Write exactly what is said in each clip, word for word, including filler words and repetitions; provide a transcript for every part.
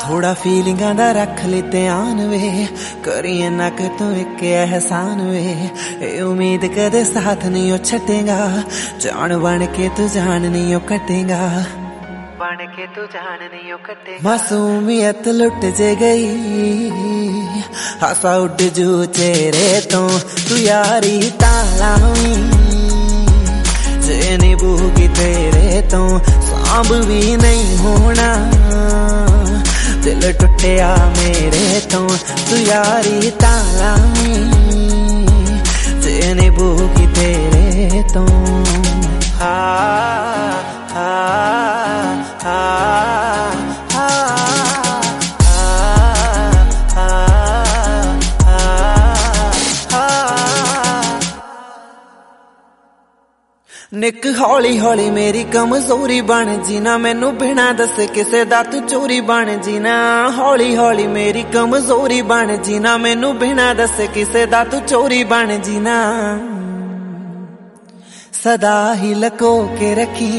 थोड़ा फीलिंगां दा रख ले ध्यान वे, करिए ना कि तू एक एहसान वे। ए उम्मीद कदे साथ नहीं ओ छटेगा, जान बन के तू जान नहीं ओ कटेगा, बन के तू जान नहीं ओ कटेगा। मासूमियत लुट जे गई, हासा उड़ जू चेहरे तो, तू यारी तालावी जे निभूगी तेरे तो सांभ भी नहीं होना। दिल टुटिया मेरे तो, तू यारी तालावी जे निभूगी तेरे तो। हा हा हा हा निक हौली हौली मेरी कमजोरी बन जीना, मैनू बिना दसे किसे दा तू चोरी बन जीना। हौली हौली मेरी कमजोरी बन जीना, मैनू बिना दसे किसे दा तू चोरी बन जीना। सदा ही लको के रखी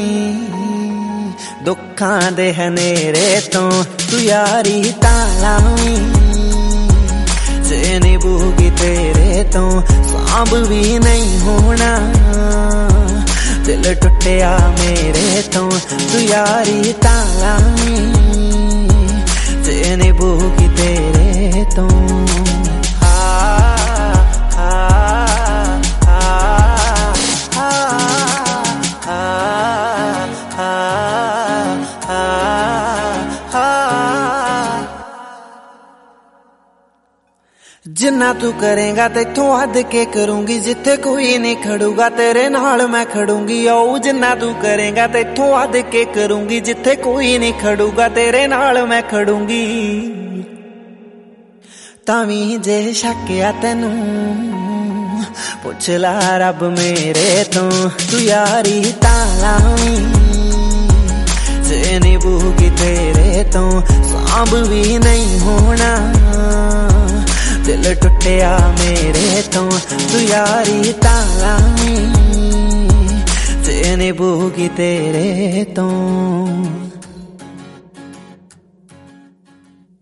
दुखां दे हनेरे तो, तू यारी तालावी जे निभूगी तेरे तो सांभ भी नहीं होना। दिल टुटिया मेरे तो, तू यारी तालावी जे निभूगी तेरे तो। हा हा हा हा हा हा हा हा। जिन्ना तू करेगा तेथों हद के करूंगी, जिथे कोई नहीं खड़ूगा तेरे नाल मैं खड़ूंगी। ओ जिन्ना तू करेगा तेथों हद के करूंगी, जिथे कोई नहीं खड़ूगा तेरे नाल मैं खड़ूंगी। तावी जे शक आ तैनू पुछ ला रब मेरे तो, तू यारी तालावी जे निभूगी तेरे तो सांभ भी नहीं होना। दिल टुटिया मेरे तो, तू यारी तालावी जे निभूगी तेरे तो।